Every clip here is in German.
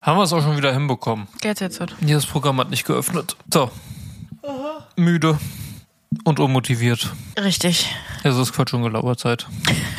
Haben wir es auch schon wieder hinbekommen. Geht's jetzt? Ja, das Programm hat nicht geöffnet. So. Müde und unmotiviert. Richtig. Ja, so ist Quatsch und Gelauberzeit.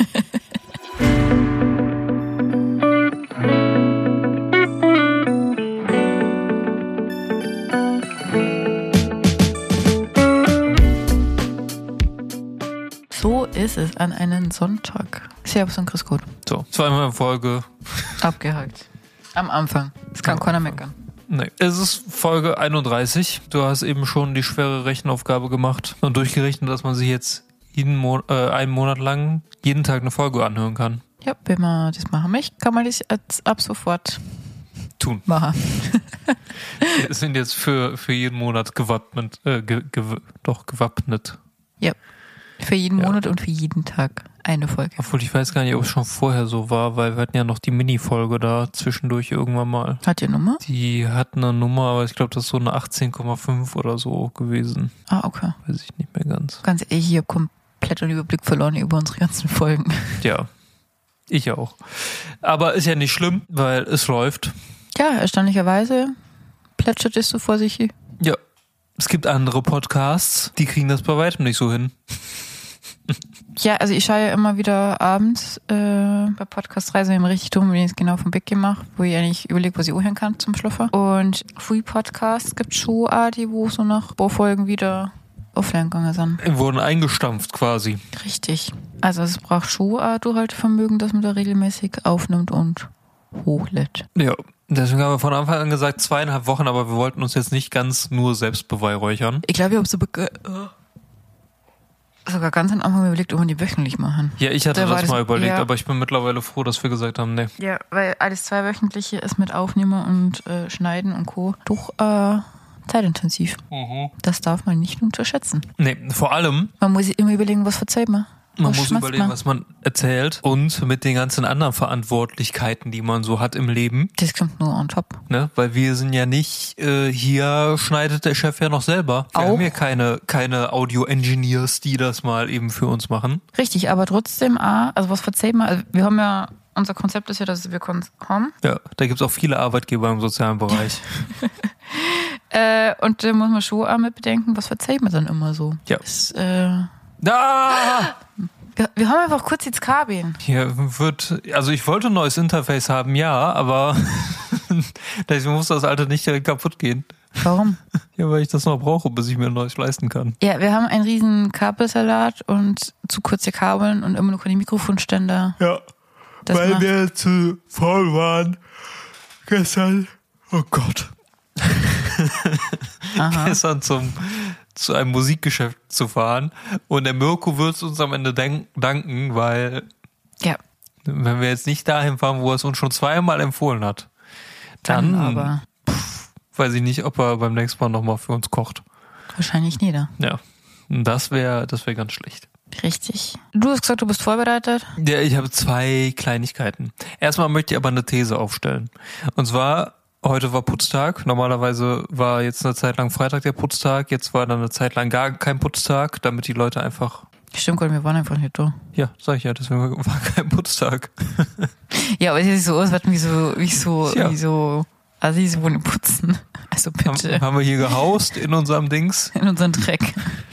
So ist es an einem Sonntag. Servus und grüß Gott. So, zweimal in Folge. Abgehakt. Am Anfang. Das kann keiner meckern. Nee, es ist Folge 31. Du hast eben schon die schwere Rechenaufgabe gemacht und durchgerechnet, dass man sich jetzt einen Monat lang jeden Tag eine Folge anhören kann. Ja, wenn man das machen möchte, kann man das jetzt ab sofort Tun. machen. Wir sind jetzt für jeden Monat gewappnet. Gewappnet. Ja. Für jeden Monat und für jeden Tag eine Folge. Obwohl ich weiß gar nicht, ob es schon vorher so war, weil wir hatten ja noch die Mini-Folge da zwischendurch irgendwann mal. Hat die Nummer? Die hat eine Nummer, aber ich glaube, das ist so eine 18,5 oder so gewesen. Ah, okay. Weiß ich nicht mehr ganz. Ganz ehrlich, ich habe komplett den Überblick verloren über unsere ganzen Folgen. Ja, ich auch. Aber ist ja nicht schlimm, weil es läuft. Ja, erstaunlicherweise plätschert es so vor sich hin. Ja, es gibt andere Podcasts, die kriegen das bei weitem nicht so hin. Ja, also ich schaue ja immer wieder abends bei Podcast 3 so immer richtig dumm, wenn ich es genau vom Bett mache, wo ich eigentlich überlege, was ich anhören kann zum Schlafen. Und Free Podcasts gibt es schon auch, die wo so nach ein paar Folgen wieder offline gegangen sind. Wurden eingestampft quasi. Richtig. Also es braucht schon auch Durchhaltevermögen, dass man da regelmäßig aufnimmt und hochlädt. Ja, deswegen haben wir von Anfang an gesagt 2,5 Wochen, aber wir wollten uns jetzt nicht ganz nur selbst beweihräuchern. Ich glaube, ich habe sogar ganz am Anfang überlegt, ob wir die wöchentlich machen. Ja, ich hatte das mal überlegt, ja. aber ich bin mittlerweile froh, dass wir gesagt haben, nee. Ja, weil alles 2 wöchentliche ist mit Aufnehmen und Schneiden und Co. doch zeitintensiv. Mhm. Das darf man nicht unterschätzen. Nee, vor allem, Man muss sich immer überlegen, was verzeiht man. man Was muss schmatzt überlegen, man? was man erzählt und mit den ganzen anderen Verantwortlichkeiten, die man so hat im Leben, Das kommt nur on top. ne? Weil wir sind ja nicht, hier schneidet der Chef ja noch selber. Wir Auch? haben ja keine Audio-Engineers, die das mal eben für uns machen. Richtig, aber trotzdem, also was verzeiht man? Also wir haben ja, unser Konzept ist ja, dass wir haben. Ja, da gibt's auch viele Arbeitgeber im sozialen Bereich. Und da muss man schon auch mit bedenken, was verzeiht man dann immer so. Ja. Das, Ah! wir haben einfach kurz jetzt Kabeln. Hier also ich wollte ein neues Interface haben, ja, aber deswegen muss das alte nicht direkt kaputt gehen. Warum? Ja, weil ich das noch brauche, bis ich mir ein neues leisten kann. Ja, wir haben einen riesen Kabelsalat und zu kurze Kabeln und immer noch keine Mikrofonständer. Ja, Das macht- wir zu faul waren gestern. Oh Gott. Aha. Gestern zu einem Musikgeschäft zu fahren und der Mirko wird es uns am Ende danken, weil Ja, wenn wir jetzt nicht dahin fahren, wo er es uns schon 2-mal empfohlen hat, dann aber weiß ich nicht, ob er beim nächsten Mal nochmal für uns kocht. wahrscheinlich nicht. Ja, das wäre ganz schlecht. Richtig. Du hast gesagt, du bist vorbereitet. Ja, ich habe 2 Kleinigkeiten. Erstmal möchte ich aber eine These aufstellen. Und zwar, heute war Putztag. Normalerweise war jetzt eine Zeit lang Freitag der Putztag. Jetzt war dann eine Zeit lang gar kein Putztag, damit die Leute einfach... Stimmt, wir waren einfach nicht da. Ja, sag ich ja, deswegen war kein Putztag. Ja, aber es sieht so aus, als Ja. wie so Assis wohnen putzen. Also bitte. Haben wir hier gehaust in unserem Dings, In unseren Dreck.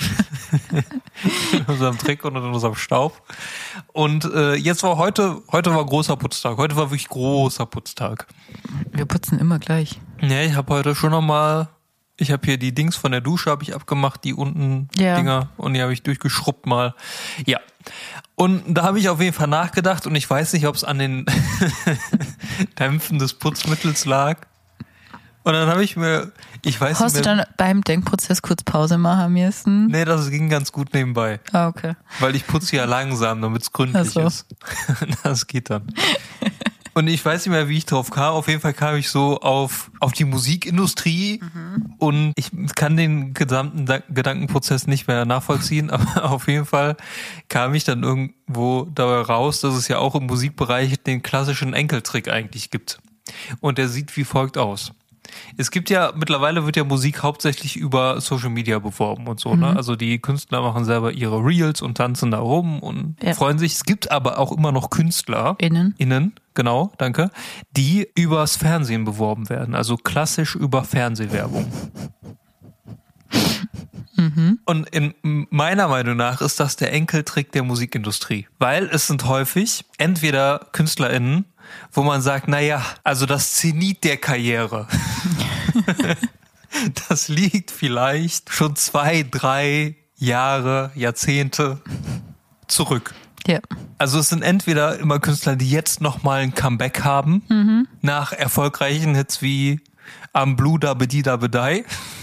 in unserem Dreck und in unserem Staub. Und jetzt war heute war großer Putztag. Heute war wirklich großer Putztag. Wir putzen immer gleich. Ja, ich habe heute schon nochmal, ich habe hier die Dings von der Dusche habe ich abgemacht, die unten Ja. Dinger, und die habe ich durchgeschrubbt mal. Ja. Und da habe ich auf jeden Fall nachgedacht und ich weiß nicht, ob es an den Dämpfen des Putzmittels lag. Und dann habe ich mir, ich weiß Hast du nicht mehr, dann beim Denkprozess kurz Pause machen müssen? nee, das ging ganz gut nebenbei. Ah, okay. Weil ich putze ja langsam, damit es gründlich Ach so. ist. Das geht dann. Und ich weiß nicht mehr, wie ich drauf kam. Auf jeden Fall kam ich so auf die Musikindustrie und ich kann den gesamten Gedankenprozess nicht mehr nachvollziehen, aber auf jeden Fall kam ich dann irgendwo dabei raus, dass es ja auch im Musikbereich den klassischen Enkeltrick eigentlich gibt. Und der sieht wie folgt aus. Es gibt ja, mittlerweile wird ja Musik hauptsächlich über Social Media beworben und so, ne? Also die Künstler machen selber ihre Reels und tanzen da rum und freuen sich. Es gibt aber auch immer noch Künstler, Innen, genau, danke, die übers Fernsehen beworben werden. Also klassisch über Fernsehwerbung. Und in meiner Meinung nach ist das der Enkeltrick der Musikindustrie. Weil es sind häufig entweder KünstlerInnen, wo man sagt, naja, also das Zenit der Karriere, das liegt vielleicht schon 2, 3 Jahre, Jahrzehnte zurück. Ja. Also es sind entweder immer Künstler, die jetzt nochmal ein Comeback haben, nach erfolgreichen Hits wie Am Blue da Bedi da Bedei.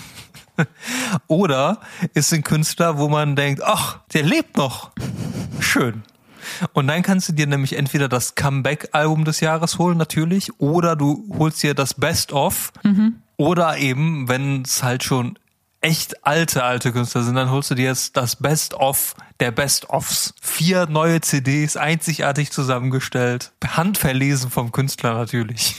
Oder es sind Künstler, wo man denkt, ach, der lebt noch. Schön. Und dann kannst du dir nämlich entweder das Comeback-Album des Jahres holen, natürlich, oder du holst dir das Best-of. Oder eben, wenn es halt schon echt alte Künstler sind, dann holst du dir jetzt das Best-of der Best-ofs. 4 neue CDs, einzigartig zusammengestellt, handverlesen vom Künstler natürlich.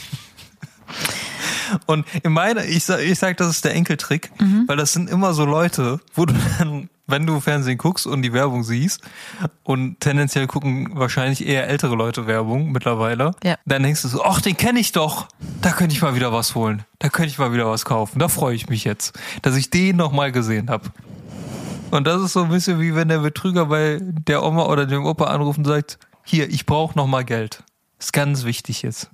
Und ich sag, das ist der Enkeltrick, weil das sind immer so Leute, wo du dann, wenn du Fernsehen guckst und die Werbung siehst, und tendenziell gucken wahrscheinlich eher ältere Leute Werbung mittlerweile, dann denkst du so, ach, den kenne ich doch, da könnte ich mal wieder was holen, da könnte ich mal wieder was kaufen, da freue ich mich jetzt, dass ich den nochmal gesehen habe. Und das ist so ein bisschen wie wenn der Betrüger bei der Oma oder dem Opa anruft und sagt, hier, ich brauche nochmal Geld. Das ist ganz wichtig jetzt.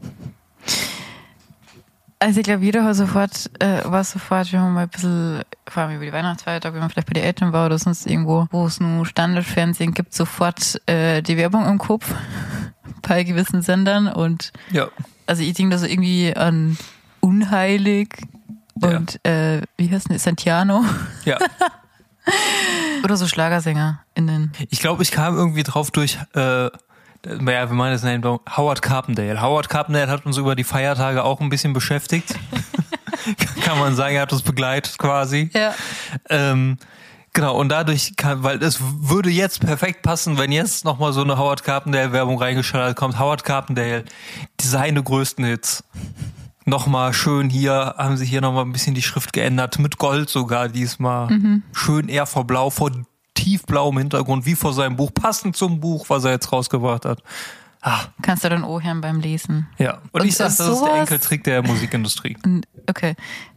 Also ich glaube, jeder war sofort, wenn man mal ein bisschen, vor allem über die Weihnachtsfeiertage, wenn man vielleicht bei den Eltern war oder sonst irgendwo, wo es nur Standardfernsehen gibt, sofort die Werbung im Kopf bei gewissen Sendern. Und also ich denke da so irgendwie an Unheilig und wie heißt denn, Santiano? Ja. Oder so Schlagersänger*innen. Ich glaube, ich kam irgendwie drauf durch wir meinen das Name Howard Carpendale. Howard Carpendale hat uns über die Feiertage auch ein bisschen beschäftigt. Kann man sagen, er hat uns begleitet quasi. Ja. Genau, und dadurch weil es würde jetzt perfekt passen, wenn jetzt nochmal so eine Howard Carpendale-Werbung reingeschaltet kommt. Howard Carpendale, seine größten Hits. Nochmal schön hier, haben sie hier nochmal ein bisschen die Schrift geändert, mit Gold sogar diesmal. Schön eher vor Blau, vor tiefblauem Hintergrund, wie vor seinem Buch, passend zum Buch, was er jetzt rausgebracht hat. Kannst du dann hören beim Lesen. Ja, und ich sag, das ist der Enkeltrick der Musikindustrie. Okay.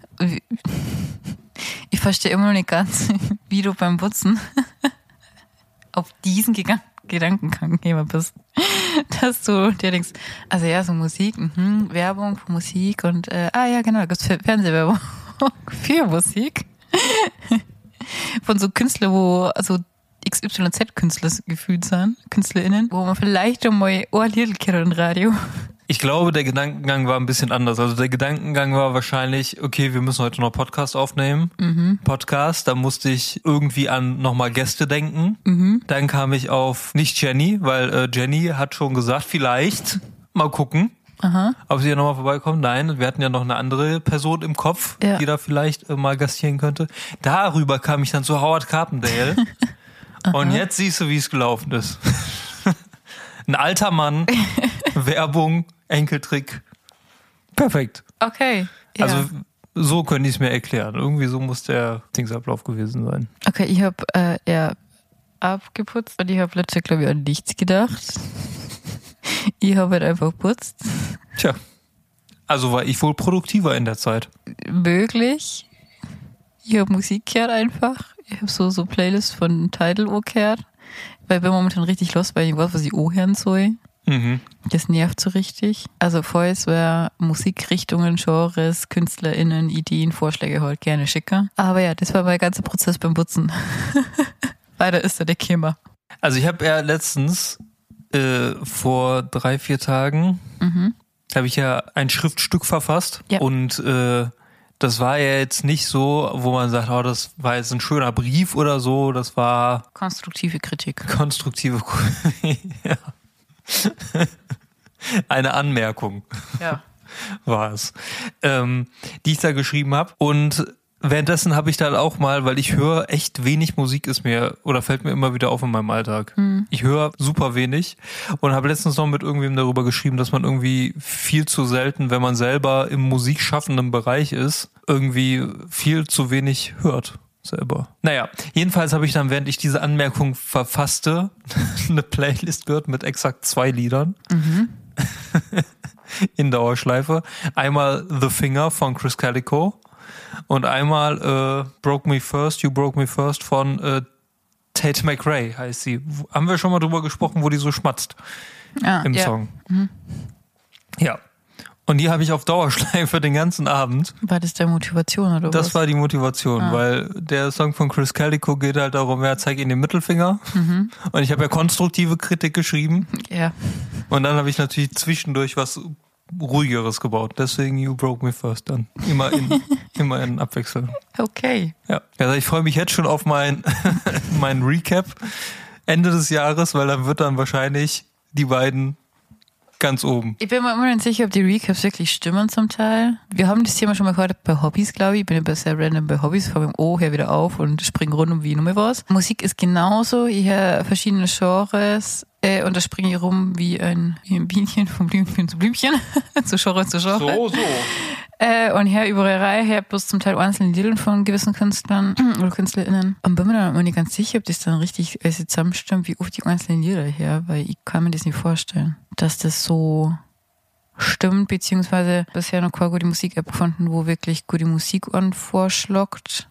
Ich verstehe immer noch nicht ganz, wie du beim Putzen auf diesen Gedankengang gekommen bist. Dass du dir denkst, also ja, so Musik, Werbung für Musik und ja genau, da gibt's Fernsehwerbung für Musik. Von so Künstlern, wo also XYZ-Künstler gefühlt sind, KünstlerInnen, wo man vielleicht schon mal ein Lied gehört im Radio. Ich glaube, der Gedankengang war ein bisschen anders. Also der Gedankengang war wahrscheinlich, okay, wir müssen heute noch Podcast aufnehmen. Podcast, da musste ich irgendwie an nochmal Gäste denken. Dann kam ich auf nicht Jenny, weil Jenny hat schon gesagt, vielleicht mal gucken. Ob sie hier nochmal vorbeikommt? Nein, wir hatten ja noch eine andere Person im Kopf, die da vielleicht mal gastieren könnte. Darüber kam ich dann zu Howard Carpendale. Und jetzt siehst du, wie es gelaufen ist. Ein alter Mann, Werbung, Enkeltrick. Perfekt. Okay. Ja. Also so könnte ich es mir erklären. Irgendwie so muss der Dingsablauf gewesen sein. Okay, ich habe abgeputzt und ich habe letztens, glaube ich, an nichts gedacht. Ich habe halt einfach geputzt. Tja, also war ich wohl produktiver in der Zeit. Möglich. Ich habe Musik gehört einfach. Ich habe so Playlists von Tidal gehört. Weil ich bin momentan richtig los, weil ich weiß, was ich hören soll. Das nervt so richtig. Also falls wer Musikrichtungen, Genres, KünstlerInnen, Ideen, Vorschläge halt gerne schicken. Aber ja, das war mein ganzer Prozess beim Putzen. Weiter ist der Kimmer. Also ich habe ja letztens vor 3-4 Tagen habe ich ja ein Schriftstück verfasst und das war ja jetzt nicht so, wo man sagt, oh, das war jetzt ein schöner Brief oder so, das war konstruktive Kritik. Ja. Eine Anmerkung war es, die ich da geschrieben habe und währenddessen habe ich dann auch mal, weil ich höre echt wenig Musik fällt mir immer wieder auf in meinem Alltag. Ich höre super wenig und habe letztens noch mit irgendwem darüber geschrieben, dass man irgendwie viel zu selten, wenn man selber im musikschaffenden Bereich ist, irgendwie viel zu wenig hört selber. Naja, jedenfalls habe ich dann, während ich diese Anmerkung verfasste, eine Playlist gehört mit exakt 2 Liedern. In Dauerschleife. Einmal The Finger von Chris Calico und einmal Broke Me First, You Broke Me First von Tate McRae heißt sie. Haben wir schon mal drüber gesprochen, wo die so schmatzt im Song. Ja. Und die habe ich auf Dauerschleife den ganzen Abend. War das der Motivation oder was? Das war die Motivation, weil der Song von Chris Calico geht halt darum, zeig ihm den Mittelfinger. Und ich habe ja konstruktive Kritik geschrieben. Ja. Und dann habe ich natürlich zwischendurch was Ruhigeres gebaut. Deswegen You Broke Me First dann. Immer in Abwechslung. Okay. Ja. Also ich freue mich jetzt schon auf mein Recap Ende des Jahres, weil dann wird dann wahrscheinlich die beiden ganz oben. Ich bin mir immer nicht sicher, ob die Recaps wirklich stimmen zum Teil. Wir haben das Thema schon mal gehört bei Hobbys, glaube ich. Ich bin ja sehr random bei Hobbys, von meinem O her wieder auf und springe rund wie nur was. Musik ist genauso. Ich höre verschiedene Genres und da springe ich rum wie ein Bienchen von Blümchen zu Blümchen. zu Genre zu Genre. So. Und her überall rein, her bloß zum Teil einzelne Lieder von gewissen Künstlern oder KünstlerInnen. Und bin mir dann immer nicht ganz sicher, ob das dann richtig zusammenstimmt, wie oft die einzelnen Lieder her, weil ich kann mir das nicht vorstellen, dass das so stimmt, beziehungsweise bisher noch keine gute Musik-App gefunden, wo wirklich gute Musik vorschlagt.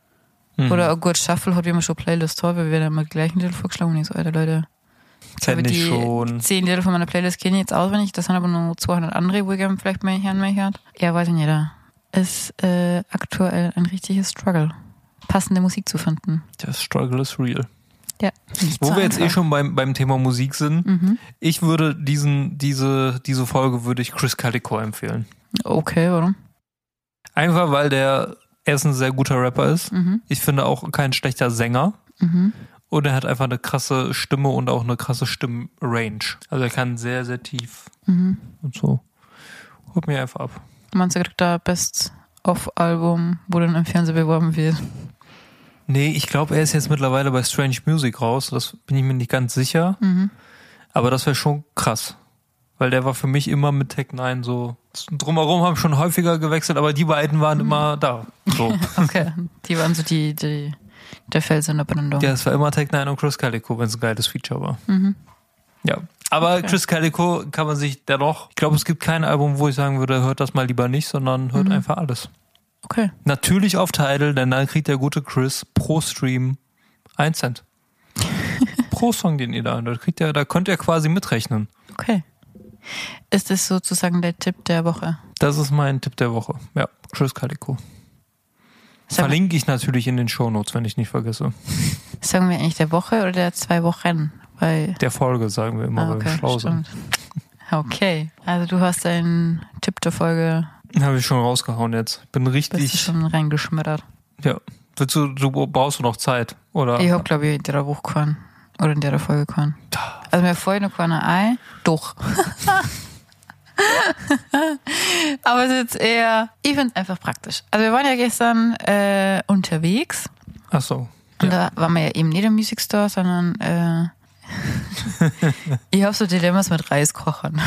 Oder ein gut Shuffle hat, wie man schon Playlist hat, weil wir werden immer die gleichen Lieder vorgeschlagen und ich so, Alter Leute, Kenn ich schon. 10 Lieder von meiner Playlist kenne ich jetzt auswendig, das sind aber nur 200 andere, wo ich gerne vielleicht mehr hört. Ja, weiß ich nicht, da ist aktuell ein richtiges Struggle, passende Musik zu finden. Der Struggle is real. Ja. Wo wir jetzt schon beim Thema Musik sind, ich würde diese Folge würde ich Chris Calico empfehlen. Okay, warum? Einfach, weil er ist ein sehr guter Rapper ist. Ich finde auch kein schlechter Sänger. Und er hat einfach eine krasse Stimme und auch eine krasse Stimmrange. Also er kann sehr, sehr tief und so. Holt mir einfach ab. Meinst du, kriegt da Best-of-Album, wo dann im Fernsehen beworben wird? Nee, ich glaube, er ist jetzt mittlerweile bei Strange Music raus. Das bin ich mir nicht ganz sicher. Aber das wäre schon krass. Weil der war für mich immer mit Tech 9 so. Drumherum haben schon häufiger gewechselt, aber die beiden waren immer da. So. Okay, die waren so der Fels in der Brandung. Ja, es war immer Tech 9 und Chris Calico, wenn es ein geiles Feature war. Ja, aber okay. Chris Calico kann man sich dennoch, ich glaube, es gibt kein Album, wo ich sagen würde, hört das mal lieber nicht, sondern hört einfach alles. Okay. Natürlich auf Tidal, denn dann kriegt der gute Chris pro Stream 1 Cent. Pro Song, den ihr da hört. Da könnt ihr quasi mitrechnen. Okay. Ist das sozusagen der Tipp der Woche? Das ist mein Tipp der Woche. Ja, Chris Calico. Verlinke ich natürlich in den Shownotes, wenn ich nicht vergesse. Sagen wir eigentlich der Woche oder der 2 Wochen? Weil der Folge sagen wir immer, weil wir schlau sind. Okay, also du hast einen Tipp der Folge. Habe ich schon rausgehauen jetzt. Bin richtig. Bist du schon reingeschmettert. Ja. Brauchst du noch Zeit? Oder? Ich hab, glaube ich, in der Woche keinen. Oder in der Folge keinen. Also mir vorhin noch keine Ei. Doch. Aber es ist jetzt eher, ich finde es einfach praktisch. Also wir waren ja gestern unterwegs. Ach so. Ja. Und da waren wir ja eben nicht im Music Store, sondern ich habe so Dilemmas mit Reiskochern.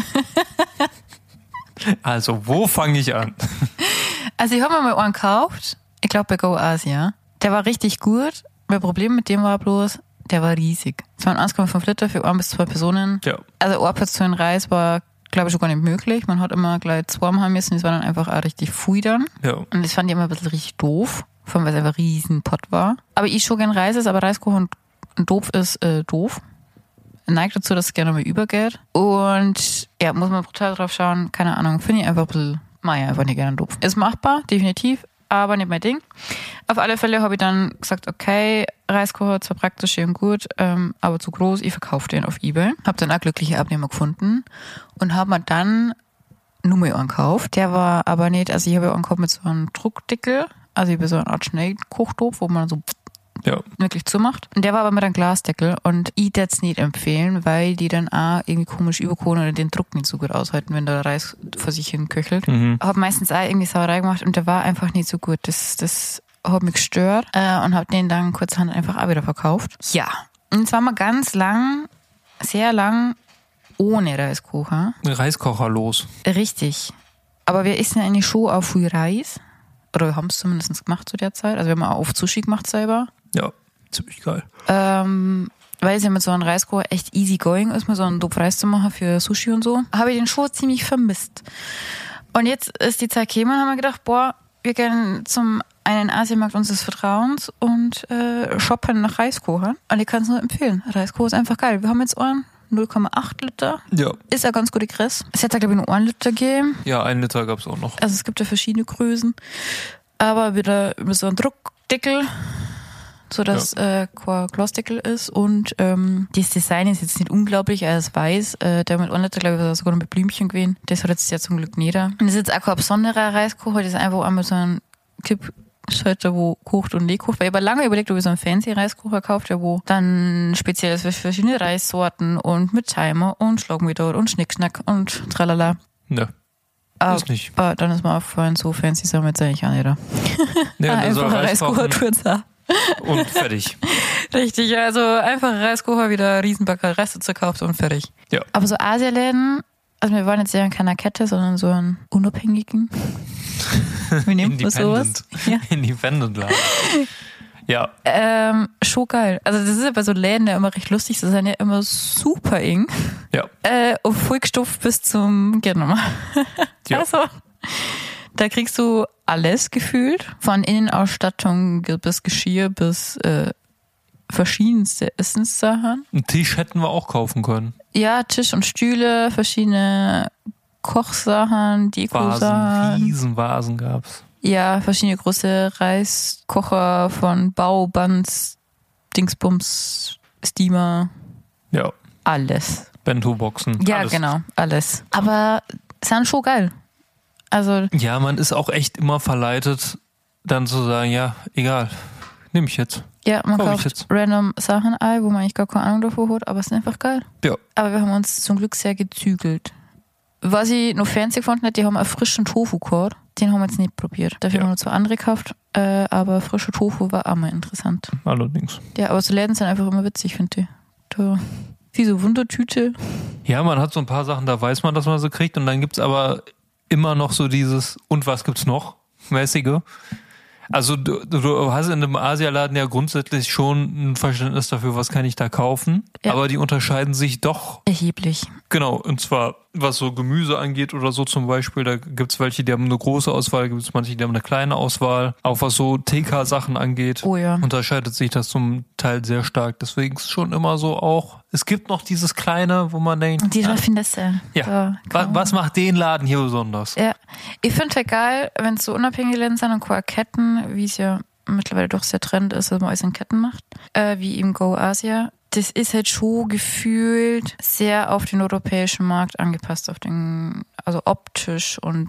Also, wo fange ich an? Also ich habe mir mal einen gekauft, ich glaube bei Go Asia. Der war richtig gut. Mein Problem mit dem war bloß, der war riesig. Es waren 1,5 Liter für 1 bis 2 Personen. Ja. Also eine Portion Reis war, glaube ich, schon gar nicht möglich. Man hat immer gleich 2 haben müssen. Das war dann einfach auch richtig pfui dann. Ja. Und das fand ich immer ein bisschen richtig doof. Vor allem, weil es einfach ein riesen Pott war. Aber ich schon gern Reis ist, aber Reiskochen doof ist doof. Neigt dazu, dass es gerne mal übergeht. Und ja, muss man brutal drauf schauen. Keine Ahnung, finde ich einfach ein bisschen, einfach nicht gerne doof. Ist machbar, definitiv, aber nicht mein Ding. Auf alle Fälle habe ich dann gesagt, okay, Reiskocher, zwar praktisch schön gut, aber zu groß, ich verkaufe den auf eBay. Habe dann auch glückliche Abnehmer gefunden und habe mir dann nur mal einen gekauft. Der war aber nicht, also ich habe einen gekauft mit so einem Druckdeckel, also ich habe so eine Art Schnellkochdopf, wo man so Ja. Wirklich zumacht. Und der war aber mit einem Glasdeckel und ich würde es nicht empfehlen, weil die dann auch irgendwie komisch überkochen oder den Druck nicht so gut aushalten, wenn der Reis vor sich hin köchelt. Hab meistens auch irgendwie Sauerei gemacht und der war einfach nicht so gut. Das hat mich gestört und hab den dann kurzerhand einfach auch wieder verkauft. Ja. Und jetzt waren wir ganz lang, sehr lang ohne Reiskocher. Reiskocher los. Richtig. Aber wir essen ja eigentlich schon auch viel Reis. Oder wir haben es zumindest gemacht zu der Zeit. Also wir haben auch oft Sushi gemacht selber. Ja, ziemlich geil. Weil es ja mit so einem Reiskocher echt easy going ist, mit so einem Topf Reis zu machen für Sushi und so, habe ich den schon ziemlich vermisst. Und jetzt ist die Zeit gekommen und haben wir gedacht, wir gehen zum einen Asienmarkt unseres Vertrauens und shoppen nach Reiskocher. Und ich kann es nur empfehlen. Reiskocher ist einfach geil. Wir haben jetzt einen 0,8 Liter. Ja. Ist ja ganz gute Größe. Es hätte, glaube ich, nur 1 Liter gegeben. Ja, 1 Liter gab es auch noch. Also es gibt ja verschiedene Größen. Aber wieder mit so einem Druckdeckel, so dass kein Glasdeckel ist. Und das Design ist jetzt nicht unglaublich, als weiß. Der mit 1 Liter, glaube ich, war sogar noch mit Blümchen gewesen. Das hat jetzt ja zum Glück nicht. Und das ist jetzt auch kein besonderer Reiskocher. Das ist einfach einmal so ein Kippschalter, wo kocht und nicht kocht. Weil ich habe lange überlegt, ob ich so einen fancy Reiskocher kaufe, der wo dann speziell ist für verschiedene Reissorten und mit Timer und Schlagmeter und Schnickschnack und tralala. Ne. Ist nicht. Dann ist mir aufgefallen, so fancy sind wir jetzt eigentlich auch nicht. Ja, einfach ein Reiskocher tut's auch. Und fertig. Richtig, also einfach Reiskocher, wieder Riesenbacker Reste zerkauft und fertig. Ja. Aber so Asialäden, also wir waren jetzt ja in keiner Kette, sondern so einen unabhängigen. Wie nennt man sowas? Ja. Independent-Laden. Ja. Schon geil. Also das ist ja bei so Läden ja immer recht lustig, das sind ja immer super eng. Ja. Und vollgestopft bis zum Gernummer. Ja. Also, da kriegst du alles gefühlt. Von Innenausstattung bis Geschirr bis verschiedenste Essenssachen. Einen Tisch hätten wir auch kaufen können. Ja, Tisch und Stühle, verschiedene Kochsachen, Deko-Sachen. Riesenvasen gab's. Ja, verschiedene große Reiskocher von Baubands, Dingsbums, Steamer. Ja. Alles. Bento-Boxen. Ja, alles. genau, alles. Aber sind schon geil. Also. Ja, man ist auch echt immer verleitet, dann zu sagen, ja, egal, nehme ich jetzt. Ja, man kauft random Sachen ein, wo man eigentlich gar keine Ahnung davor hat, aber es ist einfach geil. Ja. Aber wir haben uns zum Glück sehr gezügelt. Was ich noch fancy gefunden hätte, die haben einen frischen Tofu gehabt. Den haben wir jetzt nicht probiert. Dafür haben wir nur 2 andere gekauft. Aber frischer Tofu war auch mal interessant. Allerdings. Ja, aber so Läden sind einfach immer witzig, finde ich. Da, wie so Wundertüte. Ja, man hat so ein paar Sachen, da weiß man, dass man sie kriegt. Und dann gibt's aber immer noch so dieses, und was gibt's noch? Mäßige. Also du hast in einem Asialaden ja grundsätzlich schon ein Verständnis dafür, was kann ich da kaufen. Ja. Aber die unterscheiden sich doch erheblich. Genau, und zwar was so Gemüse angeht oder so zum Beispiel, da gibt's welche, die haben eine große Auswahl, gibt's manche, die haben eine kleine Auswahl. Auch was so TK-Sachen angeht, unterscheidet sich das zum Teil sehr stark. Deswegen ist schon immer so auch, es gibt noch dieses Kleine, wo man denkt, die Raffinesse. Ja, was macht den Laden hier besonders? Ja, ich finde halt geil, wenn es so unabhängige Läden sind und keine Ketten, wie es ja mittlerweile doch sehr Trend ist, dass man alles in Ketten macht, wie im Go Asia. Das ist halt schon gefühlt sehr auf den europäischen Markt angepasst, also optisch und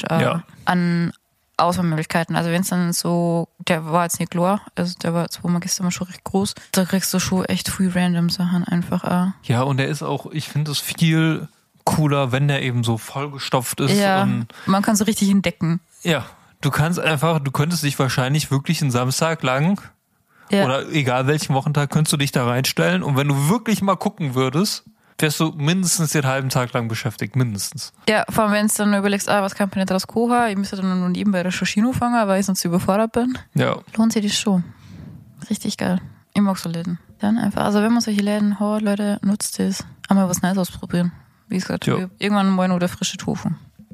an Auswahlmöglichkeiten. Also wenn es dann so, der war jetzt nicht klar, also der war jetzt, wo man gestern mal schon recht groß, da kriegst du schon echt viel random Sachen einfach. Ja, und der ist auch, ich finde es viel cooler, wenn der eben so vollgestopft ist. Ja, und man kann so richtig entdecken. Ja, du könntest dich wahrscheinlich wirklich einen Samstag lang oder egal welchen Wochentag, könntest du dich da reinstellen und wenn du wirklich mal gucken würdest, wärst du mindestens den halben Tag lang beschäftigt, mindestens. Ja, vor allem wenn du dann überlegst, was kann man nicht draus kochen, ich müsste dann nur nebenbei Recherchieren fangen, weil ich sonst überfordert bin. Ja. Lohnt sich das schon. Richtig geil. Ich mag so Läden. Dann einfach, also wenn man solche Läden hat, Leute, nutzt das. Einmal was Neues ausprobieren. Wie gesagt, irgendwann mal nur der frische Tofu.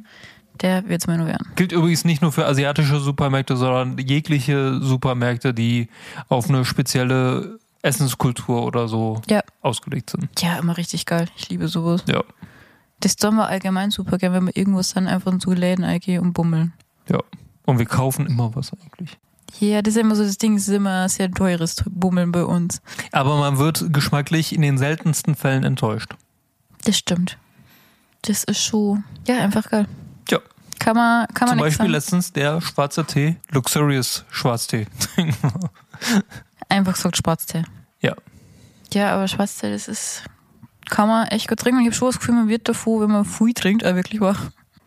Der wird es mir nur werden. Gilt übrigens nicht nur für asiatische Supermärkte, sondern jegliche Supermärkte, die auf eine spezielle Essenskultur oder so ausgelegt sind. Ja, immer richtig geil. Ich liebe sowas. Ja. Das tun wir allgemein super gerne, wenn wir irgendwas dann einfach in so Läden eingehen und bummeln. Ja. Und wir kaufen immer was eigentlich. Ja, das ist immer so das Ding, es ist immer sehr teures Bummeln bei uns. Aber man wird geschmacklich in den seltensten Fällen enttäuscht. Das stimmt. Das ist schon, einfach geil. Ja. Kann man zum Beispiel sagen. Letztens der schwarze Tee, Luxurious Schwarztee. Einfach gesagt Schwarztee. Ja. Ja, aber Schwarztee, kann man echt gut trinken. Und ich habe schon das Gefühl, man wird davon, wenn man viel trinkt, auch wirklich wach.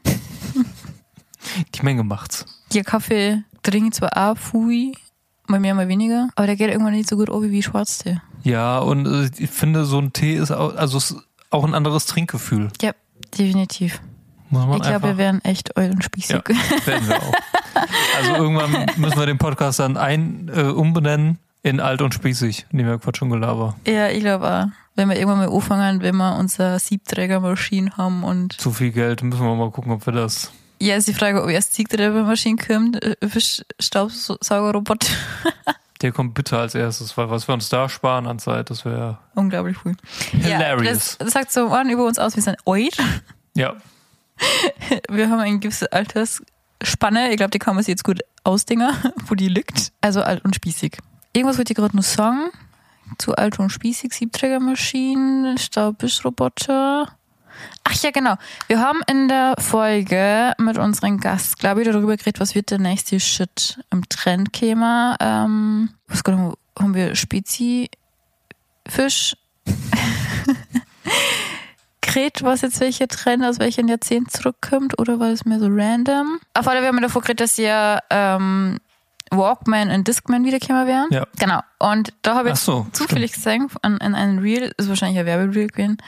Die Menge macht's. Ja, Kaffee trinke ich zwar auch viel, mal mehr, mal weniger, aber der geht irgendwann nicht so gut runter wie Schwarztee. Ja, und ich finde, so ein Tee ist ist auch ein anderes Trinkgefühl. Ja, definitiv. Ich glaube, wir wären echt alt und spießig. Ja, werden wir auch. Also irgendwann müssen wir den Podcast dann umbenennen in alt und spießig. Nicht mehr Quatsch und Gelaber. Ja, ich glaube auch. Wenn wir irgendwann mal anfangen, wenn wir unsere Siebträgermaschine haben und... Zu viel Geld, müssen wir mal gucken, ob wir das... Ja, ist die Frage, ob erst Siebträgermaschine kommt, für Staubsaugerroboter. Der kommt bitte als erstes, weil was wir uns da sparen an Zeit, das wäre... Unglaublich cool. Hilarious. Ja, das sagt so an über uns aus, wir sind alt. Ja. Wir haben eine gewisse Altersspanne. Ich glaube, die kann man sich jetzt gut ausdenken, wo die liegt. Also alt und spießig. Irgendwas wollte ich gerade noch sagen. Zu alt und spießig, Siebträgermaschinen, Staubwischroboter. Ach ja, genau. Wir haben in der Folge mit unserem Gast, glaube ich, darüber geredet, was wird der nächste Shit im Trend käme. Was genau, haben wir Spezifisch? Was jetzt welcher Trend aus welchem Jahrzehnt zurückkommt, oder war das mehr so random? Auf alle Fälle haben wir davor geredet, dass ja Walkman und Discman wiederkommen werden. Ja. Genau. Und da habe ich stimmt. zufällig gesehen, in einem Reel, ist wahrscheinlich ein Werbereel gewesen,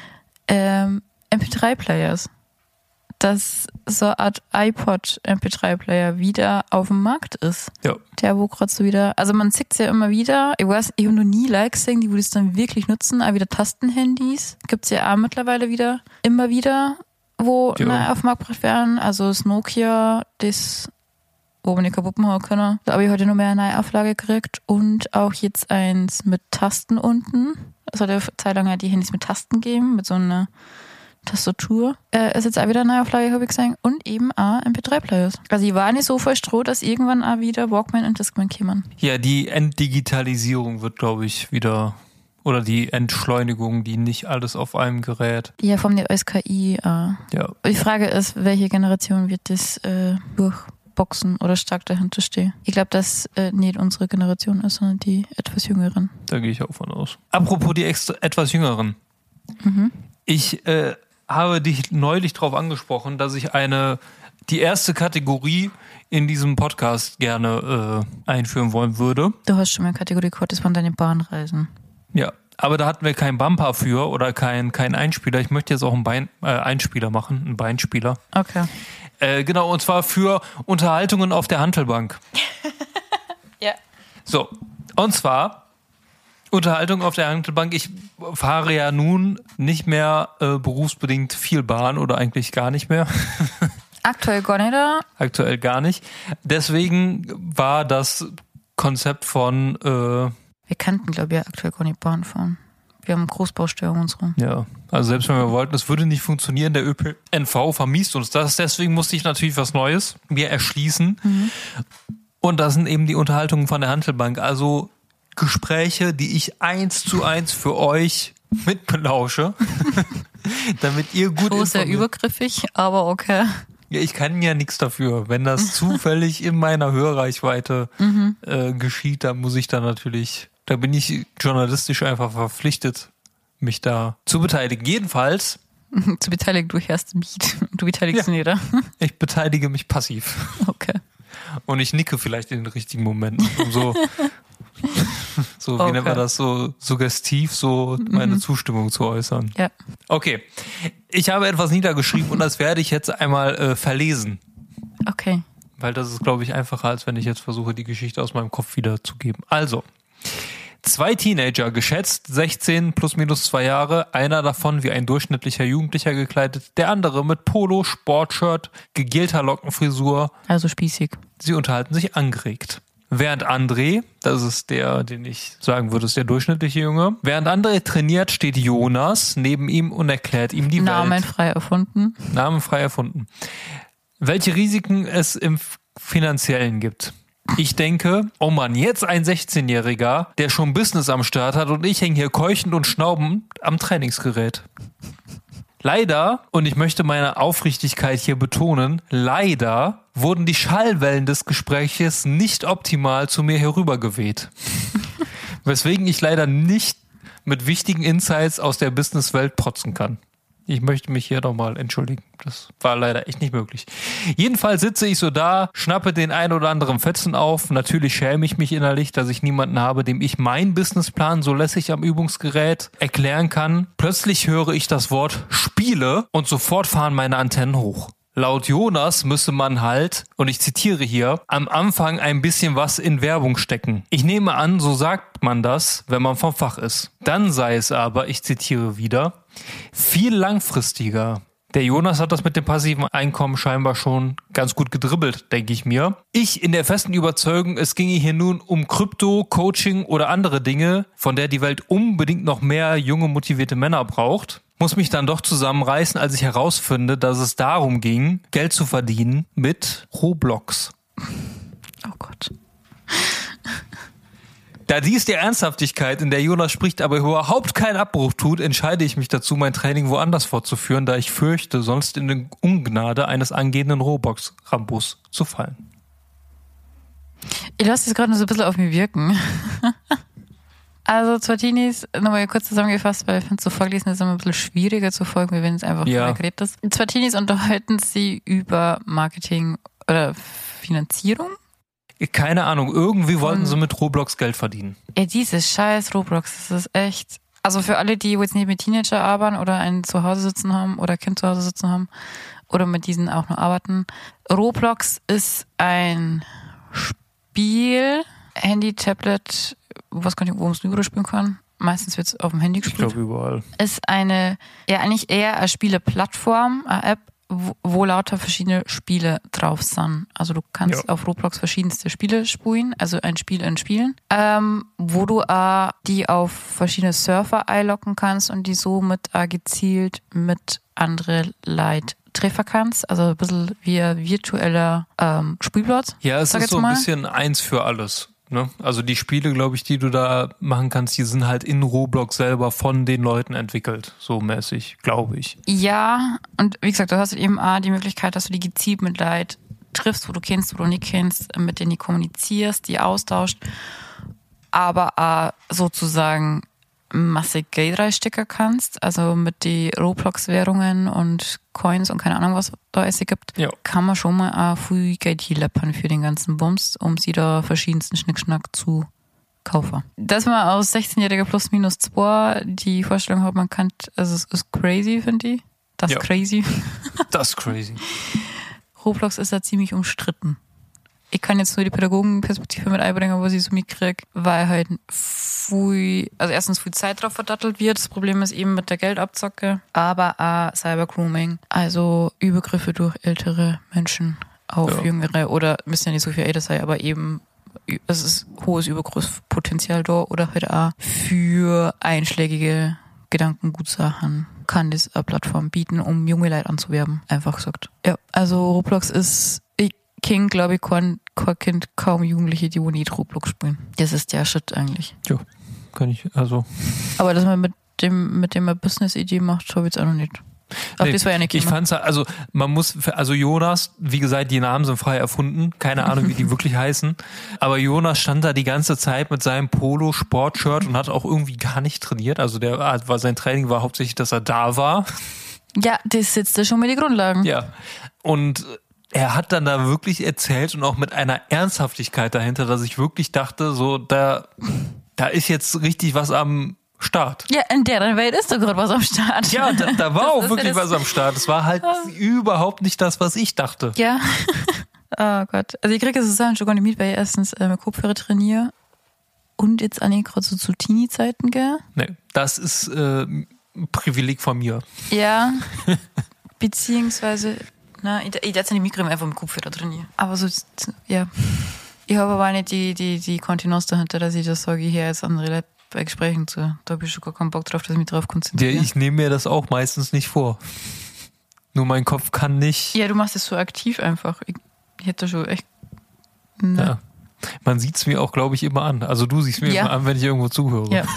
MP3-Players. Dass so eine Art iPod-MP3-Player wieder auf dem Markt ist. Ja. Der, wo gerade so wieder, also man sieht es ja immer wieder, ich weiß, ich habe noch nie Likes gesehen, die wo das dann wirklich nutzen, auch wieder Tastenhandys, gibt's ja auch mittlerweile wieder, immer wieder, wo neu auf den Markt gebracht werden, also das Nokia, das, wo man nicht kaputt machen können, da habe ich heute noch mehr eine neue Auflage gekriegt und auch jetzt eins mit Tasten unten, es hat ja eine Zeit lang halt die Handys mit Tasten gegeben, mit so einer Tastatur. Ist jetzt auch wieder eine Neuauflage, habe ich gesagt. Und eben auch MP3-Players. Also ich war nicht so verstroh, dass irgendwann auch wieder Walkman und Discman kämen. Ja, die Entdigitalisierung wird, glaube ich, wieder, oder die Entschleunigung, die nicht alles auf einem Gerät. Ja, vom der SKI. Ja. Die Frage ist, welche Generation wird das durchboxen oder stark dahinter stehen? Ich glaube, dass nicht unsere Generation ist, sondern die etwas jüngeren. Da gehe ich auch von aus. Apropos die etwas jüngeren. Mhm. Ich habe dich neulich darauf angesprochen, dass ich die erste Kategorie in diesem Podcast gerne einführen wollen würde. Du hast schon mal eine Kategorie gehört, das waren deine Bahnreisen. Ja, aber da hatten wir keinen Bumper für oder keinen Einspieler. Ich möchte jetzt auch einen Einspieler machen, einen Beinspieler. Okay. Genau, und zwar für Unterhaltungen auf der Hantelbank. Ja. So, und zwar Unterhaltung auf der Hantelbank. Ich fahre ja nun nicht mehr berufsbedingt viel Bahn oder eigentlich gar nicht mehr. Aktuell gar nicht da. Aktuell gar nicht. Deswegen war das Konzept von... wir kannten, glaube ich, aktuell gar nicht Bahn fahren. Wir haben Großbaustörungen und so. Ja, also selbst wenn wir wollten, es würde nicht funktionieren. Der ÖPNV vermiest uns das. Deswegen musste ich natürlich was Neues mir erschließen. Mhm. Und das sind eben die Unterhaltungen von der Hantelbank. Also Gespräche, die ich 1:1 für euch mitbelausche, damit ihr gut informiert. Sehr übergriffig, aber okay. Ja, ich kann ja nichts dafür. Wenn das zufällig in meiner Hörreichweite geschieht, dann muss ich da natürlich, da bin ich journalistisch einfach verpflichtet, mich da zu beteiligen. Jedenfalls. Zu beteiligen, du hörst ein Beat. Du beteiligst ihn jeder. Ich beteilige mich passiv. Okay. Und ich nicke vielleicht in den richtigen Momenten, um so wie nennt man das, so suggestiv meine Zustimmung zu äußern. Ja. Okay. Ich habe etwas niedergeschrieben und das werde ich jetzt einmal verlesen. Okay. Weil das ist, glaube ich, einfacher, als wenn ich jetzt versuche, die Geschichte aus meinem Kopf wiederzugeben. Also, 2 Teenager, geschätzt 16 plus minus 2 Jahre, einer davon wie ein durchschnittlicher Jugendlicher gekleidet, der andere mit Polo, Sportshirt, gegelter Lockenfrisur. Also spießig. Sie unterhalten sich angeregt. Während André, das ist der, den ich sagen würde, ist der durchschnittliche Junge, während André trainiert, steht Jonas neben ihm und erklärt ihm die Welt. Namenfrei erfunden. Welche Risiken es im Finanziellen gibt. Ich denke, oh Mann, jetzt ein 16-Jähriger, der schon Business am Start hat und ich hänge hier keuchend und schnaubend am Trainingsgerät. Leider, und ich möchte meine Aufrichtigkeit hier betonen, leider wurden die Schallwellen des Gespräches nicht optimal zu mir herübergeweht. Weswegen ich leider nicht mit wichtigen Insights aus der Businesswelt protzen kann. Ich möchte mich hier nochmal entschuldigen. Das war leider echt nicht möglich. Jedenfalls sitze ich so da, schnappe den ein oder anderen Fetzen auf. Natürlich schäme ich mich innerlich, dass ich niemanden habe, dem ich meinen Businessplan so lässig am Übungsgerät erklären kann. Plötzlich höre ich das Wort Spiele und sofort fahren meine Antennen hoch. Laut Jonas müsse man halt, und ich zitiere hier, am Anfang ein bisschen was in Werbung stecken. Ich nehme an, so sagt man das, wenn man vom Fach ist. Dann sei es aber, ich zitiere wieder, viel langfristiger. Der Jonas hat das mit dem passiven Einkommen scheinbar schon ganz gut gedribbelt, denke ich mir. Ich in der festen Überzeugung, es ginge hier nun um Krypto, Coaching oder andere Dinge, von der die Welt unbedingt noch mehr junge, motivierte Männer braucht. Muss mich dann doch zusammenreißen, als ich herausfinde, dass es darum ging, Geld zu verdienen mit Roblox. Oh Gott. Da dies der Ernsthaftigkeit, in der Jonas spricht, aber überhaupt keinen Abbruch tut, entscheide ich mich dazu, mein Training woanders fortzuführen, da ich fürchte, sonst in die Ungnade eines angehenden Roblox-Rambos zu fallen. Ich lasse das gerade nur so ein bisschen auf mich wirken. Also Zwartinis, nochmal kurz zusammengefasst, weil ich finde, so vorgelesen ist immer ein bisschen schwieriger zu folgen, wie wenn es einfach geredet ist. Zwartinis unterhalten sie über Marketing oder Finanzierung. Keine Ahnung, irgendwie wollten sie mit Roblox Geld verdienen. Ja, dieses scheiß Roblox, das ist echt... Also für alle, die jetzt nicht mit Teenager arbeiten oder ein Zuhause sitzen haben oder Kind zu Hause sitzen haben oder mit diesen auch nur arbeiten. Roblox ist ein Spiel, Handy, Tablet, was kann ich, wo man es überall spielen kann. Meistens wird es auf dem Handy gespielt. Ich glaube überall. Ist eine, ja eigentlich eher eine Spieleplattform, eine App, wo lauter verschiedene Spiele drauf sind. Also du kannst auf Roblox verschiedenste Spiele spielen, also ein Spiel in Spielen, wo du die auf verschiedene Server einloggen kannst und die somit gezielt mit andere Leute treffen kannst. Also ein bisschen wie ein virtueller Spielplatz. Ja, es ist so ein bisschen eins für alles. Ne? Also die Spiele, glaube ich, die du da machen kannst, die sind halt in Roblox selber von den Leuten entwickelt, so mäßig, glaube ich. Ja, und wie gesagt, du hast eben die Möglichkeit, dass du die gezielt mit Leuten triffst, wo du kennst, wo du nicht kennst, mit denen die kommunizierst, die austauscht, aber sozusagen massig Geld reinstecken kannst, also mit die Roblox-Währungen und Coins und keine Ahnung, was da es gibt, kann man schon mal viel Geld hier läppern für den ganzen Bums, um sie da verschiedensten Schnickschnack zu kaufen. Dass man aus 16-jähriger plus minus 2 die Vorstellung hat, man kann, also es ist crazy, finde ich. Das ist crazy. Das ist crazy. Roblox ist da ziemlich umstritten. Ich kann jetzt nur die Pädagogenperspektive mit einbringen, was ich so mitkriege, weil halt erstens viel Zeit drauf verdattelt wird. Das Problem ist eben mit der Geldabzocke, aber auch Cybergrooming, also Übergriffe durch ältere Menschen auf Jüngere oder müssen ja nicht so viel älter sein, aber eben es ist hohes Übergriffspotenzial da oder halt auch für einschlägige Gedankengutsachen kann das eine Plattform bieten, um junge Leute anzuwerben, einfach gesagt. Ja, also Roblox ist King, glaube ich, kein Kind, kaum Jugendliche, die nie Roblox spielen. Das ist der Shit eigentlich. Ja, kann ich, also. Aber dass man mit dem eine Business-Idee macht, habe ich jetzt auch noch nicht. Aber das war ja nicht. Ich fand's, also man muss, also Jonas, wie gesagt, die Namen sind frei erfunden, keine Ahnung, wie die wirklich heißen, aber Jonas stand da die ganze Zeit mit seinem Polo-Sportshirt und hat auch irgendwie gar nicht trainiert, also sein Training war hauptsächlich, dass er da war. Ja, das sitzt da schon mit den Grundlagen. Ja, und er hat dann da wirklich erzählt und auch mit einer Ernsthaftigkeit dahinter, dass ich wirklich dachte, so, da ist jetzt richtig was am Start. Ja, in deren Welt ist doch gerade was am Start. Ja, da war auch wirklich was am Start. Es war halt überhaupt nicht das, was ich dachte. Ja. Oh Gott. Also ich kriege es zusammen schon gar nicht mit, weil ich erstens mit Kopfhörer trainiere und jetzt eigentlich gerade so zu Teenie-Zeiten gehe. Nee, das ist ein Privileg von mir. Ja, beziehungsweise... Na, ich darf nicht mitgeben, einfach mit Kopfhörer trainieren. Aber so, ja. Ich habe aber nicht die Kontinenz dahinter, dass ich das sage, hier jetzt andere Leute bei Gesprächen zu. Da habe ich schon gar keinen Bock drauf, dass ich mich drauf konzentriere. Ja, ich nehme mir das auch meistens nicht vor. Nur mein Kopf kann nicht. Ja, du machst es so aktiv einfach. Ich hätte schon echt. Ne. Ja. Man sieht es mir auch, glaube ich, immer an. Also du siehst mir immer an, wenn ich irgendwo zuhöre. Ja.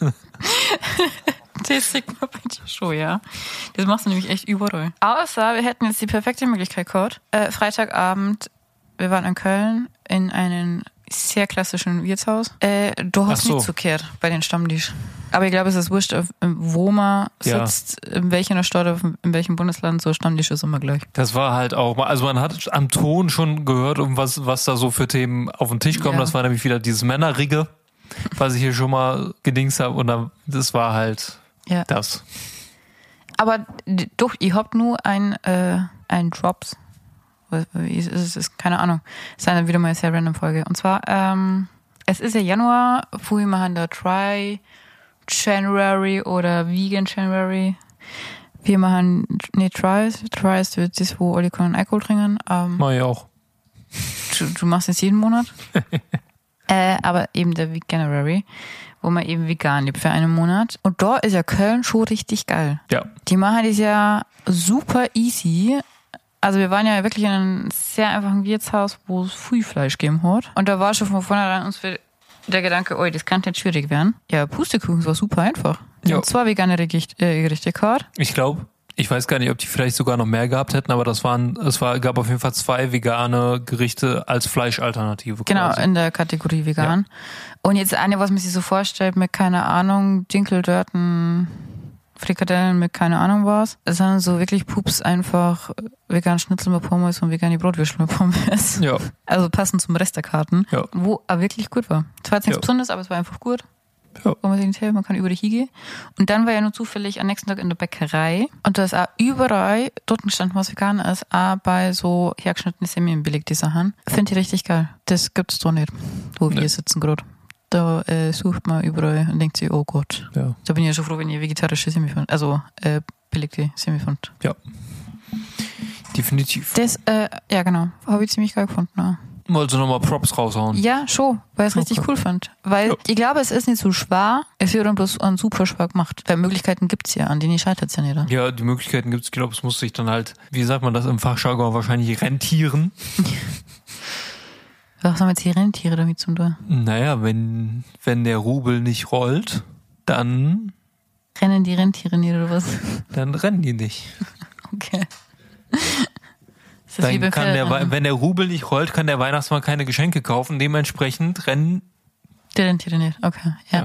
Das sieht man bei dir schon, ja. Das machst du nämlich echt überall. Außer wir hätten jetzt die perfekte Möglichkeit gehabt. Freitagabend, wir waren in Köln in einen sehr klassischen Wirtshaus. Du hast nicht zugekehrt bei den Stammtisch. Aber ich glaube, es ist wurscht, wo man sitzt, in welcher Stadt, in welchem Bundesland, so Stammtisch ist immer gleich. Das war halt auch, also man hat am Ton schon gehört, um was da so für Themen auf den Tisch kommen. Ja. Das war nämlich wieder dieses Männerrige, was ich hier schon mal gedingst habe. Und dann, das war halt das. Aber doch, ich hab nur ein Drops. Es ist keine Ahnung. Es ist dann wieder mal eine sehr random Folge. Und zwar, es ist ja Januar, wo wir machen da Try-January oder Vegan January. Wir machen, Tries wird das, wo alle können Alkohol trinken. Mach ich auch. Du machst es jeden Monat. Aber eben der Veganuary, wo man eben vegan lebt für einen Monat. Und da ist ja Köln schon richtig geil. Ja. Die machen das ja super easy. Also wir waren ja wirklich in einem sehr einfachen Wirtshaus, wo es viel Fleisch gegeben hat. Und da war schon von vornherein uns der Gedanke, das kann nicht schwierig werden. Ja, Pustekuchen, es war super einfach. Wir haben 2 vegane Gerichte gehabt. Ich weiß gar nicht, ob die vielleicht sogar noch mehr gehabt hätten, aber gab auf jeden Fall 2 vegane Gerichte als Fleischalternative. Genau, quasi. in der Kategorie vegan. Ja. Und jetzt eine, was man sich so vorstellt, mit, keine Ahnung, Dinkeldörten, Frikadellen mit keine Ahnung was. Es sind so wirklich Pups einfach vegan Schnitzel mit Pommes und vegane Brotwürste mit Pommes. Ja. Also passend zum Rest der Karten. Ja. Wo er wirklich gut war. Es war jetzt nichts Besonderes, aber es war einfach gut. Ja. Wo man sich nicht hält, man kann über die hingehen. Und dann war ja nur zufällig am nächsten Tag in der Bäckerei. Und da ist auch überall dort gestanden, was vegan ist, auch bei so hergeschnittenen Semmeln billig, die Sachen. Finde ich richtig geil. Das gibt's doch nicht, wo wir sitzen gerade. Da sucht man überall und denkt sich, oh Gott. Ja. Da bin ich ja schon froh, wenn ihr vegetarische Semi findet. Also belegte Semi findet. Ja. Definitiv. Das, ja genau, habe ich ziemlich geil gefunden. Ja. Wolltest du nochmal Props raushauen? Ja, schon, weil ich es richtig cool fand. Weil ich glaube, es ist nicht so schwer, es wird dann bloß einen super schwer gemacht. Weil Möglichkeiten gibt's ja, an denen scheitert es ja nicht. Ja, die Möglichkeiten gibt's. Ich glaube, es muss sich dann halt, wie sagt man das im Fachjargon, wahrscheinlich rentieren. Was haben jetzt die Rentiere damit zu tun? Naja, wenn der Rubel nicht rollt, dann... Rennen die Rentiere nicht oder was? Dann rennen die nicht. Okay. Dann kann wenn der Rubel nicht rollt, kann der Weihnachtsmann keine Geschenke kaufen. Dementsprechend rennen... Die Rentiere nicht, okay, ja.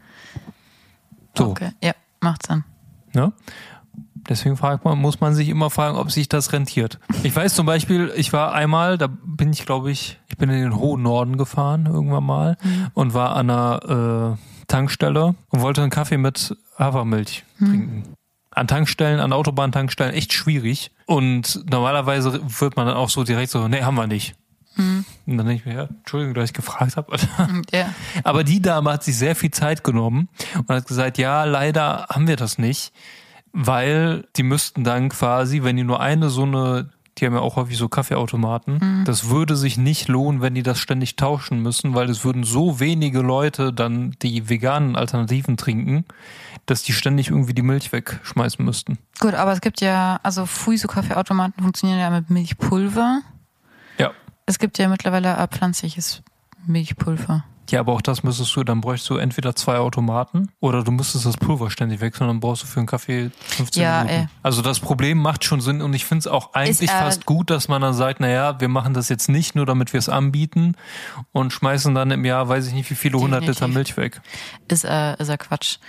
So. Okay, ja, macht Sinn. Ja? Deswegen muss man sich immer fragen, ob sich das rentiert. Ich weiß zum Beispiel, ich war einmal, da bin ich bin in den hohen Norden gefahren irgendwann mal und war an einer Tankstelle und wollte einen Kaffee mit Hafermilch trinken. An Tankstellen, an Autobahntankstellen echt schwierig. Und normalerweise wird man dann auch so direkt so, nee, haben wir nicht. Und dann denke ich mir, ja, Entschuldigung, dass ich gefragt habe. Ja. Aber die Dame hat sich sehr viel Zeit genommen und hat gesagt, ja, leider haben wir das nicht. Weil die müssten dann quasi, wenn die nur die haben ja auch häufig so Kaffeeautomaten, das würde sich nicht lohnen, wenn die das ständig tauschen müssen, weil es würden so wenige Leute dann die veganen Alternativen trinken, dass die ständig irgendwie die Milch wegschmeißen müssten. Gut, aber es gibt ja, also früh so Kaffeeautomaten funktionieren ja mit Milchpulver. Ja. Es gibt ja mittlerweile auch pflanzliches Milchpulver. Ja, aber auch das dann bräuchst du entweder 2 Automaten oder du müsstest das Pulver ständig wechseln, dann brauchst du für einen Kaffee 15 Minuten. Also das Problem macht schon Sinn und ich finde es auch eigentlich fast gut, dass man dann sagt, naja, wir machen das jetzt nicht nur, damit wir es anbieten und schmeißen dann im Jahr, weiß ich nicht, wie viele 100 Liter Milch weg. Ist ja Quatsch.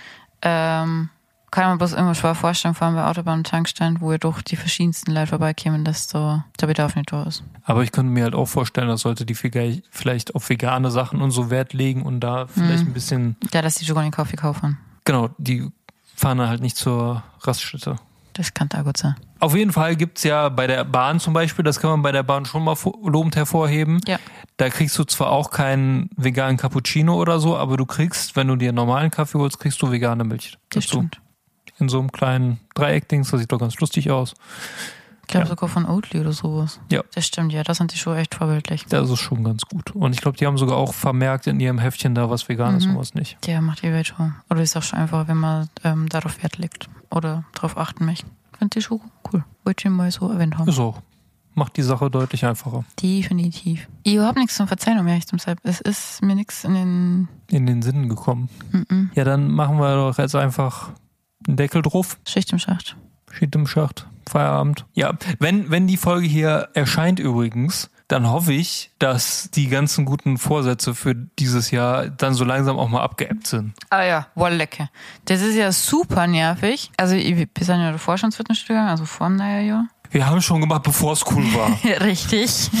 Kann man bloß immer schwer vorstellen, vor allem bei Autobahn-Tankstellen, wo ja doch die verschiedensten Leute vorbeikämen, dass der Bedarf nicht da ist. Aber ich könnte mir halt auch vorstellen, dass sollte die vielleicht auf vegane Sachen und so Wert legen und da vielleicht ein bisschen... Ja, dass die schon gar nicht Kaffee kaufen. Genau, die fahren dann halt nicht zur Raststätte. Das kann da gut sein. Auf jeden Fall gibt's ja bei der Bahn zum Beispiel, das kann man bei der Bahn schon mal lobend hervorheben. Ja. Da kriegst du zwar auch keinen veganen Cappuccino oder so, aber du kriegst, wenn du dir einen normalen Kaffee holst, kriegst du vegane Milch dazu. Das stimmt. In so einem kleinen Dreieckdings, das sieht doch ganz lustig aus. Ich glaube sogar von Oatly oder sowas. Ja. Das stimmt, ja, das sind die schon echt vorbildlich. Das ist schon ganz gut. Und ich glaube, die haben sogar auch vermerkt in ihrem Heftchen da, was vegan ist und was nicht. Ja, macht die Welt schon. Oder ist auch schon einfach, wenn man darauf Wert legt oder darauf achten möchte. Finde ich schon cool. Wollte ich mal so erwähnt haben. So. Macht die Sache deutlich einfacher. Definitiv. Ich habe nichts zum Verzeihen, um ehrlich zu sein. Es ist mir nichts in den Sinn gekommen. Ja, dann machen wir doch jetzt einfach einen Deckel drauf. Schicht im Schacht. Feierabend. Ja, wenn die Folge hier erscheint übrigens, dann hoffe ich, dass die ganzen guten Vorsätze für dieses Jahr dann so langsam auch mal abgeebbt sind. Ah ja, voll lecker. Das ist ja super nervig. Also wir sind ja davor schon ins Fitnessstudio gegangen, also vor dem Jahr. Wir haben schon gemacht, bevor es cool war. Richtig.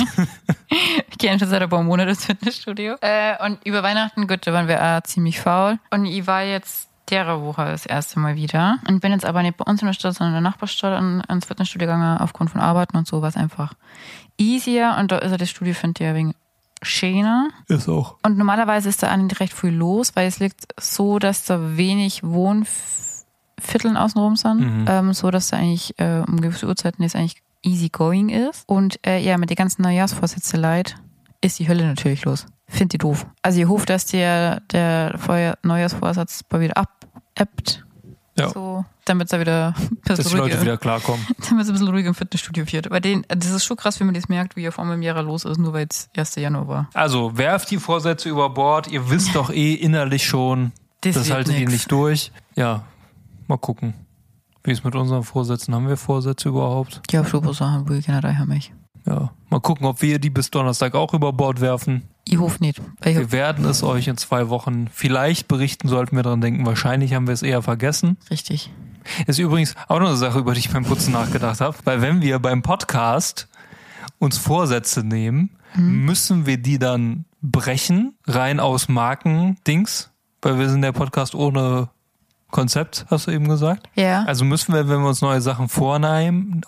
Ich gehe schon seit ein paar Monaten ins Fitnessstudio. Und über Weihnachten, gut, da waren wir auch ziemlich faul. Und ich war jetzt der Woche das erste Mal wieder. Und bin jetzt aber nicht bei uns in der Stadt, sondern in der Nachbarstadt ins Fitnessstudio gegangen, aufgrund von Arbeiten und so, war es einfach easier. Und da ist ja das Studio, finde ich, wegen schöner. Ist auch. Und normalerweise ist da eigentlich recht viel los, weil es liegt so, dass da wenig Wohnvierteln außenrum sind, so dass da eigentlich um gewisse Uhrzeiten das eigentlich easy going ist. Und ja, mit den ganzen Neujahrsvorsätze leid ist die Hölle natürlich los. Find die doof. Also ich hoffe, dass der Neujahrsvorsatz mal wieder abebbt. Ja. So, damit da wieder dass die Leute wieder klarkommen. Damit es ein bisschen ruhiger im Fitnessstudio wird. Bei denen, das ist schon krass, wenn man das merkt, wie auf einmal im Jahr los ist, nur weil es 1. Januar war. Also werft die Vorsätze über Bord. Ihr wisst doch innerlich schon, das haltet ihr nicht durch. Ja, mal gucken. Wie ist mit unseren Vorsätzen? Haben wir Vorsätze überhaupt? Ja, super Sachen, wo ich generell habe mich. Ja, mal gucken, ob wir die bis Donnerstag auch über Bord werfen. Ich hoffe nicht. Wir werden es euch in 2 Wochen vielleicht berichten, sollten wir dran denken. Wahrscheinlich haben wir es eher vergessen. Richtig. Ist übrigens auch noch eine Sache, über die ich beim Putzen nachgedacht habe. Weil wenn wir beim Podcast uns Vorsätze nehmen, müssen wir die dann brechen, rein aus Marken-Dings. Weil wir sind der Podcast ohne Konzept, hast du eben gesagt. Ja. Also müssen wir, wenn wir uns neue Sachen vornehmen,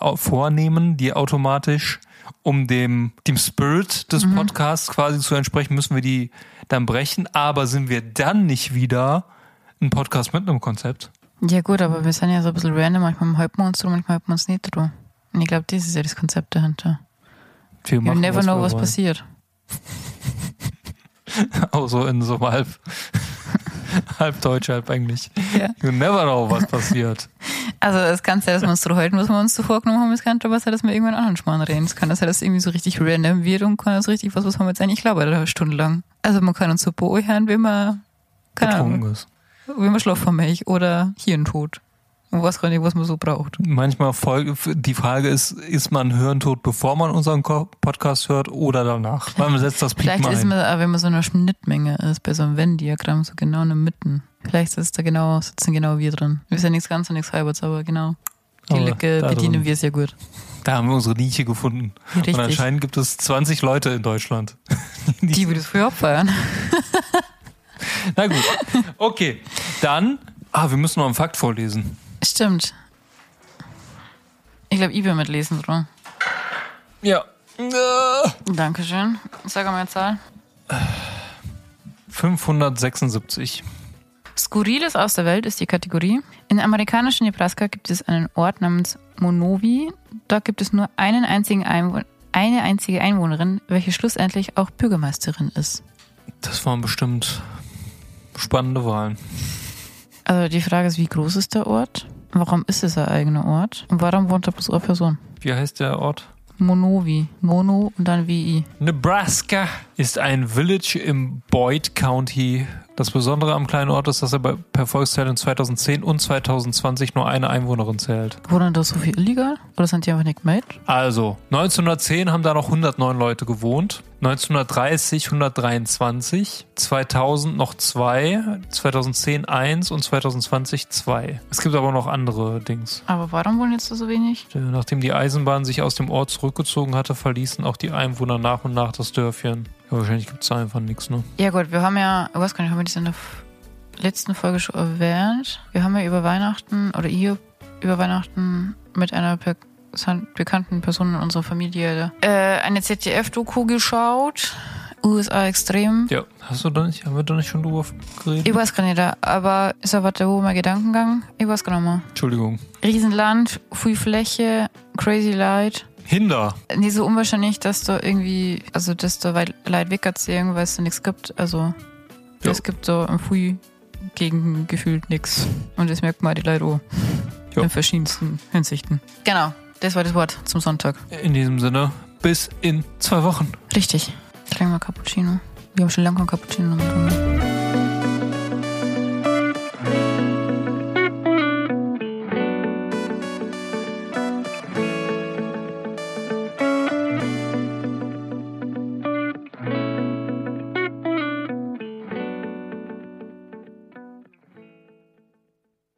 die automatisch um dem Spirit des Podcasts quasi zu entsprechen, müssen wir die dann brechen. Aber sind wir dann nicht wieder ein Podcast mit einem Konzept? Ja gut, aber wir sind ja so ein bisschen random. Manchmal halten wir uns drum, manchmal halten wir uns nicht drum. Und ich glaube, das ist ja das Konzept dahinter. You never know, was passiert. Auch so in so einem halb Deutsch, halb Englisch. Ja. You never know, was passiert. Also es kann sein, dass wir uns drum halten, was wir uns so vorgenommen haben. Es kann aber sein, dass wir irgendwann anderen Schmarrn reden. Es kann sein, dass es irgendwie so richtig random wird und kann das richtig, was haben wir jetzt eigentlich geglaubt, eine Stunde lang. Also man kann uns so beurteilen, wenn man, keine Ahnung, ist. Wenn man Schlafvermech oder Hirntod. Und was kann ich, was man so braucht. Manchmal die Frage ist man hirntot, bevor man unseren Podcast hört oder danach? Weil man setzt das Piep Vielleicht ist man, wenn man so eine Schnittmenge ist, bei so einem Venn-Diagramm, so genau in der Mitte. Vielleicht sitzen genau wir drin. Wir sind ja nichts ganz und nichts halbes, aber genau. Die Lücke bedienen wir sehr gut. Da haben wir unsere Nische gefunden. Richtig. Und anscheinend gibt es 20 Leute in Deutschland. Die wir das früher abfeiern. Na gut. Okay. Dann, wir müssen noch einen Fakt vorlesen. Stimmt. Ich glaube, ich will mitlesen, oder? Ja. Dankeschön. Sag mal eine Zahl. 576. Skurriles aus der Welt ist die Kategorie. In der amerikanischen Nebraska gibt es einen Ort namens Monowi. Dort gibt es nur eine einzige Einwohnerin, welche schlussendlich auch Bürgermeisterin ist. Das waren bestimmt spannende Wahlen. Also die Frage ist, wie groß ist der Ort? Warum ist es ein eigener Ort? Und warum wohnt da bloß eine Person? Wie heißt der Ort? Monowi. Mono und dann WI. Nebraska ist ein Village im Boyd County. Das Besondere am kleinen Ort ist, dass er per Volkszählung 2010 und 2020 nur eine Einwohnerin zählt. Wurden da so viel illegal? Oder sind die einfach nicht gemeldet? Also, 1910 haben da noch 109 Leute gewohnt. 1930 123, 2000 noch 2, 2010 1 und 2020 2. Es gibt aber noch andere Dings. Aber warum wohnen jetzt so wenig? Nachdem die Eisenbahn sich aus dem Ort zurückgezogen hatte, verließen auch die Einwohner nach und nach das Dörfchen. Ja, wahrscheinlich gibt es da einfach nichts, ne? Ja gut, wir haben ja, ich weiß gar nicht, haben wir das in der letzten Folge schon erwähnt? Wir haben ja über Weihnachten mit einer bekannten Person in unserer Familie eine ZDF-Doku geschaut. USA extrem. Ja, haben wir da nicht schon drüber geredet? Ich weiß gar nicht, aber ist ja was, wo mein Gedankengang? Ich weiß gar nicht mehr. Entschuldigung. Riesenland, viel Fläche, crazy Leid. Hinder. Nicht so unwahrscheinlich, dass da irgendwie, also dass da Leid wegerzählen, weil es da nichts gibt. Also es gibt so im Fui gegen gefühlt nichts. Und das merkt man die Leute auch. In verschiedensten Hinsichten. Genau, das war das Wort zum Sonntag. In diesem Sinne, bis in 2 Wochen. Richtig. Trinken wir Cappuccino. Wir haben schon lange kein Cappuccino getrunken.